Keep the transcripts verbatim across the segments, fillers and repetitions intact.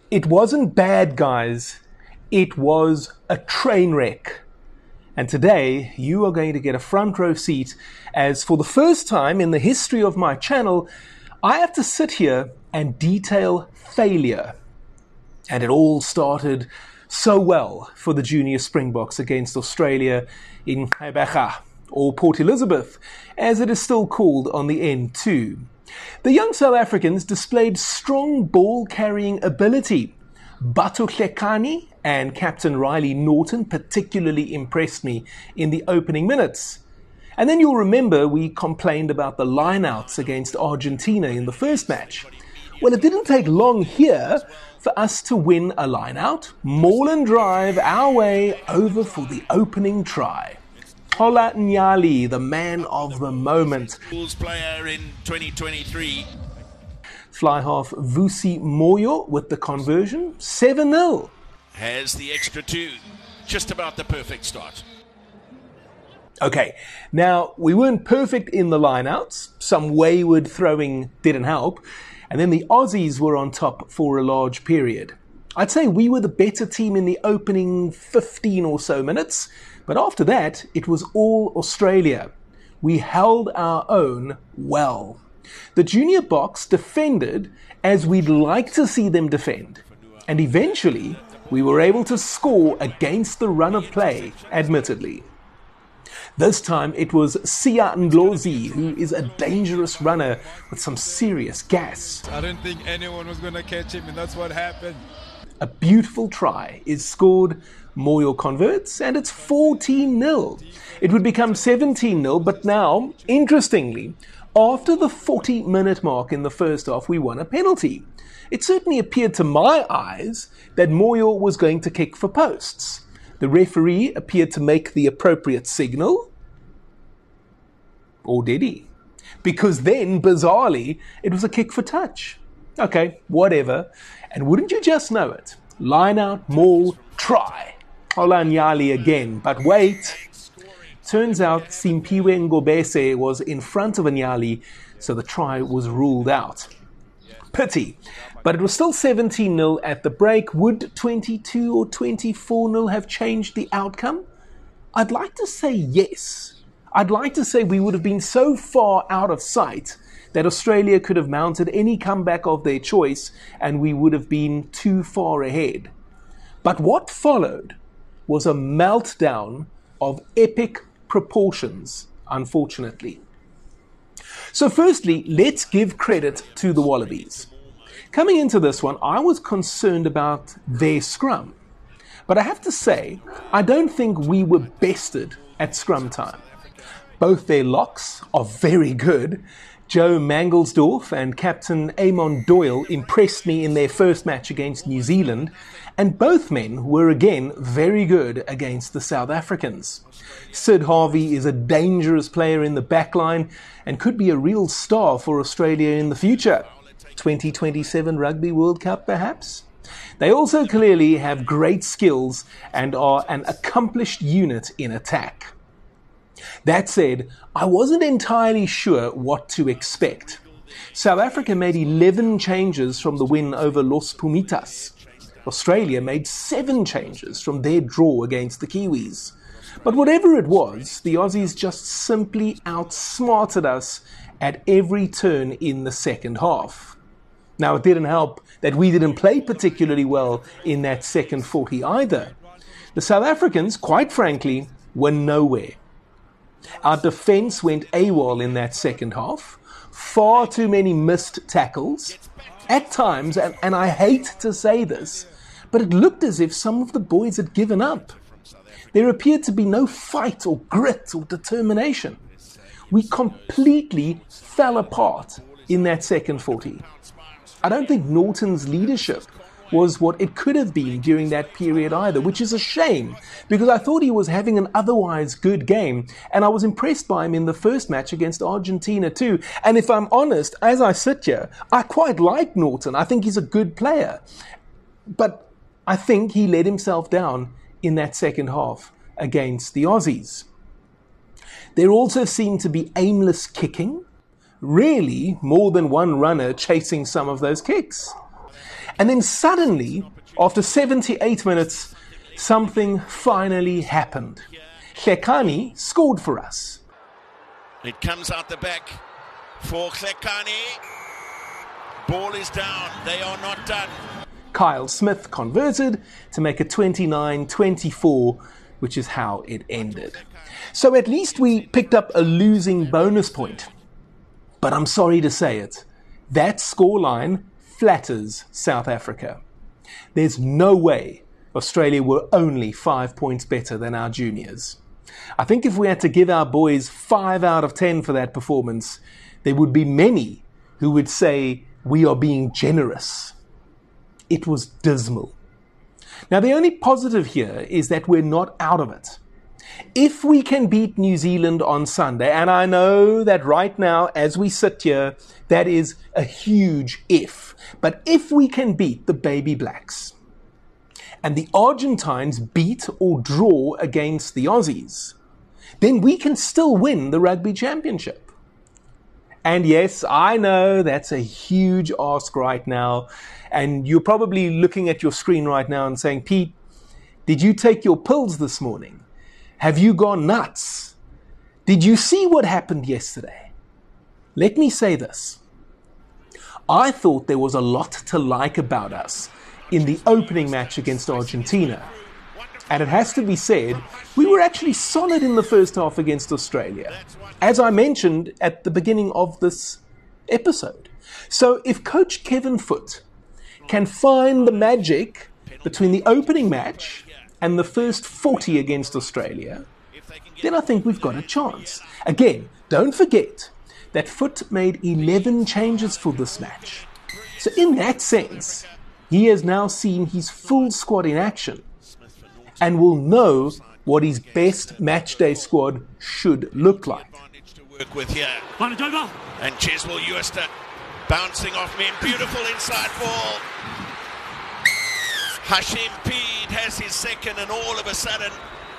It wasn't bad, guys. It was a train wreck. And today, you are going to get a front row seat as for the first time in the history of my channel, I have to sit here and detail failure. And it all started so well for the junior Springboks against Australia in Gqeberha, or Port Elizabeth, as it is still called on the N two. The young South Africans displayed strong ball-carrying ability. Batho Hlekani and Captain Riley Norton particularly impressed me in the opening minutes. And then you'll remember we complained about the lineouts against Argentina in the first match. Well, it didn't take long here for us to win a lineout, maul and drive our way over for the opening try. Xola Nyali, the man of the moment. Bulls player in twenty twenty-three. Fly half Vusi Moyo with the conversion, seven nil. Has the extra two. Just about the perfect start. Okay, now we weren't perfect in the lineouts. Some wayward throwing didn't help. And then the Aussies were on top for a large period. I'd say we were the better team in the opening fifteen or so minutes. But after that, it was all Australia. We held our own well. The junior Boks defended as we'd like to see them defend. And eventually, we were able to score against the run of play, admittedly. This time it was Siya Ndlozi, who is a dangerous runner with some serious gas. I didn't think anyone was going to catch him, and that's what happened. A beautiful try is scored, Moyo converts, and it's fourteen nil. It would become seventeen nil, but now, interestingly, after the forty minute mark in the first half, we won a penalty. It certainly appeared to my eyes that Moyo was going to kick for posts. The referee appeared to make the appropriate signal. Or did he? Because then, bizarrely, it was a kick for touch. Okay, whatever. And wouldn't you just know it? Line out, maul, try. Xola Nyali again. But wait. Turns out Simphiwe Ngobese was in front of Nyali, so the try was ruled out. Pity. But it was still seventeen nil at the break. Would twenty-two or twenty-four nil have changed the outcome? I'd like to say yes. I'd like to say we would have been so far out of sight that Australia could have mounted any comeback of their choice and we would have been too far ahead. But what followed was a meltdown of epic proportions, unfortunately. So firstly, let's give credit to the Wallabies. Coming into this one, I was concerned about their scrum. But I have to say, I don't think we were bested at scrum time. Both their locks are very good. Joe Mangelsdorf and Captain Eamon Doyle impressed me in their first match against New Zealand, and both men were again very good against the South Africans. Sid Harvey is a dangerous player in the backline and could be a real star for Australia in the future. twenty twenty-seven Rugby World Cup, perhaps? They also clearly have great skills and are an accomplished unit in attack. That said, I wasn't entirely sure what to expect. South Africa made eleven changes from the win over Los Pumitas. Australia made seven changes from their draw against the Kiwis. But whatever it was, the Aussies just simply outsmarted us at every turn in the second half. Now, it didn't help that we didn't play particularly well in that second forty either. The South Africans, quite frankly, were nowhere. Our defence went AWOL in that second half. Far too many missed tackles. At times, and, and I hate to say this, but it looked as if some of the boys had given up. There appeared to be no fight or grit or determination. We completely fell apart in that second forty. I don't think Norton's leadership was what it could have been during that period either, which is a shame because I thought he was having an otherwise good game and I was impressed by him in the first match against Argentina too. And if I'm honest, as I sit here, I quite like Norton. I think he's a good player. But I think he let himself down in that second half against the Aussies. There also seemed to be aimless kicking. Really, more than one runner chasing some of those kicks. And then suddenly, after seventy-eight minutes, something finally happened. Hlekani scored for us. It comes out the back for Hlekani. Ball is down. They are not done. Kyle Smith converted to make it twenty-nine twenty-four, which is how it ended. So at least we picked up a losing bonus point. But I'm sorry to say it, that scoreline flatters South Africa. There's no way Australia were only five points better than our juniors. I think if we had to give our boys five out of ten for that performance, there would be many who would say we are being generous. It was dismal. Now, the only positive here is that we're not out of it. If we can beat New Zealand on Sunday, and I know that right now, as we sit here, that is a huge if. But if we can beat the Baby Blacks, and the Argentines beat or draw against the Aussies, then we can still win the Rugby Championship. And yes, I know that's a huge ask right now. And you're probably looking at your screen right now and saying, Pete, did you take your pills this morning? Have you gone nuts? Did you see what happened yesterday? Let me say this. I thought there was a lot to like about us in the opening match against Argentina. And it has to be said, we were actually solid in the first half against Australia, as I mentioned at the beginning of this episode. So if Coach Kevin Foote can find the magic between the opening match and the first forty against Australia, then I think we've got a chance. Again, don't forget that Foote made eleven changes for this match. So in that sense, he has now seen his full squad in action and will know what his best matchday squad should look like. To work with here. And Cheswell Uester bouncing off men. Beautiful inside ball. Hashim Peed has his second, and all of a sudden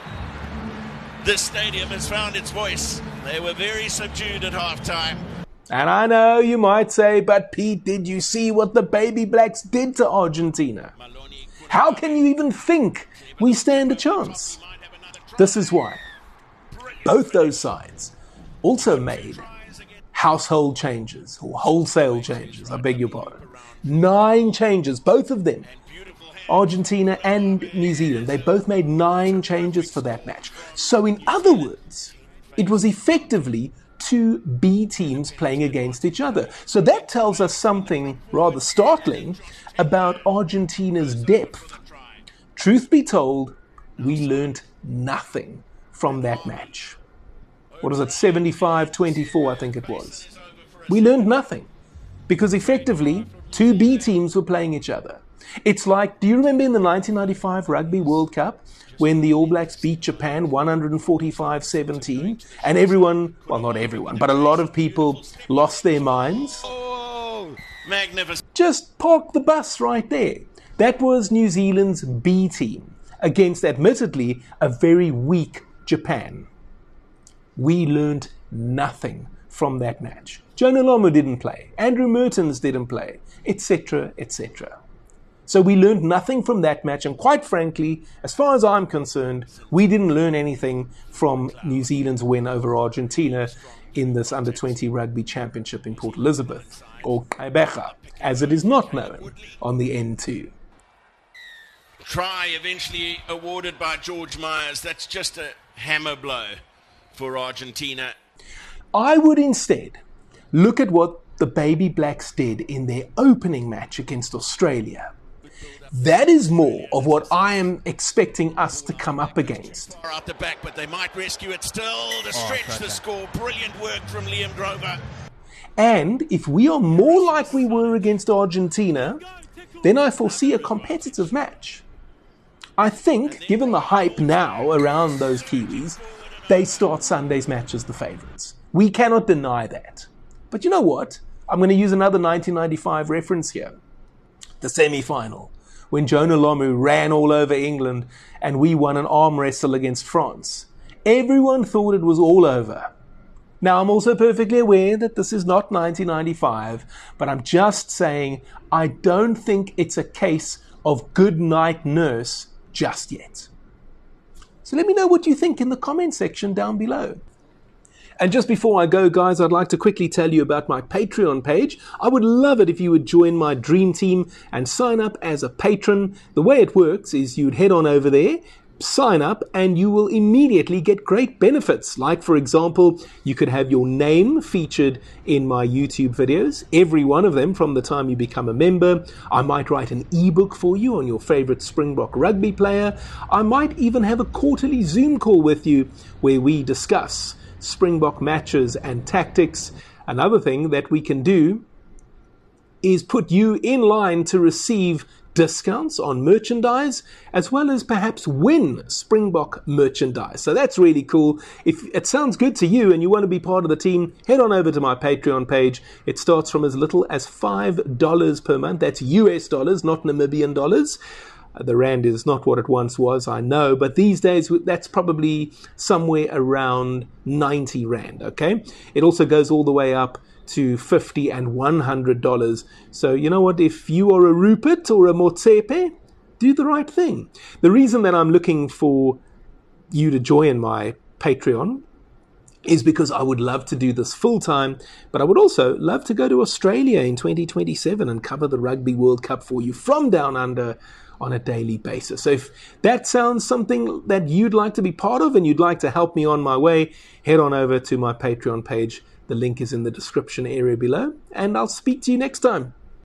this stadium has found its voice. They were very subdued at halftime. And I know you might say, but Pete, did you see what the Baby Blacks did to Argentina? How can you even think we stand a chance? This is why. Both those sides also made household changes, or wholesale changes, I beg your pardon. Nine changes, both of them. Argentina and New Zealand, they both made nine changes for that match. So in other words, it was effectively two B teams playing against each other. So that tells us something rather startling about Argentina's depth. Truth be told, we learned nothing from that match. What is it, seventy-five twenty-four, I think it was. We learned nothing because effectively two B teams were playing each other. It's like, do you remember in the nineteen ninety-five Rugby World Cup when the All Blacks beat Japan one forty-five seventeen and everyone, well not everyone, but a lot of people lost their minds? Oh, magnificent. Just park the bus right there. That was New Zealand's B team against admittedly a very weak Japan. We learned nothing from that match. Jonah Lomu didn't play, Andrew Mertens didn't play, et cetera, et cetera. So we learned nothing from that match, and quite frankly, as far as I'm concerned, we didn't learn anything from New Zealand's win over Argentina in this under twenty Rugby Championship in Port Elizabeth, or Gqeberha, as it is not known on the N two. Try eventually awarded by George Myers. That's just a hammer blow for Argentina. I would instead look at what the Baby Blacks did in their opening match against Australia. That is more of what I am expecting us to come up against. Out the back, but they might rescue it still to stretch oh, the score. Brilliant work from Liam Grover. And if we are more like we were against Argentina, then I foresee a competitive match. I think, given the hype now around those Kiwis, they start Sunday's match as the favourites. We cannot deny that. But you know what? I'm going to use another nineteen ninety-five reference here. The semi-final, when Jonah Lomu ran all over England and we won an arm wrestle against France. Everyone thought it was all over. Now, I'm also perfectly aware that this is not nineteen ninety-five, but I'm just saying I don't think it's a case of good night nurse just yet. So let me know what you think in the comment section down below. And just before I go, guys, I'd like to quickly tell you about my Patreon page. I would love it if you would join my dream team and sign up as a patron. The way it works is you'd head on over there, sign up, and you will immediately get great benefits. Like, for example, you could have your name featured in my YouTube videos, every one of them from the time you become a member. I might write an ebook for you on your favorite Springbok rugby player. I might even have a quarterly Zoom call with you where we discuss Springbok matches and tactics. Another thing that we can do is put you in line to receive discounts on merchandise, as well as perhaps win Springbok merchandise. So that's really cool. If it sounds good to you and you want to be part of the team, head on over to my Patreon page. It starts from as little as five dollars per month. That's U S dollars, not Namibian dollars. The rand is not what it once was, I know, but these days that's probably somewhere around ninety rand, okay? It also goes all the way up to fifty and one hundred dollars. So you know what, if you are a Rupert or a Motsepe, do the right thing. The reason that I'm looking for you to join my Patreon is because I would love to do this full time, but I would also love to go to Australia in twenty twenty-seven and cover the Rugby World Cup for you from down under on a daily basis. So if that sounds something that you'd like to be part of and you'd like to help me on my way, head on over to my Patreon page. The link is in the description area below, and I'll speak to you next time.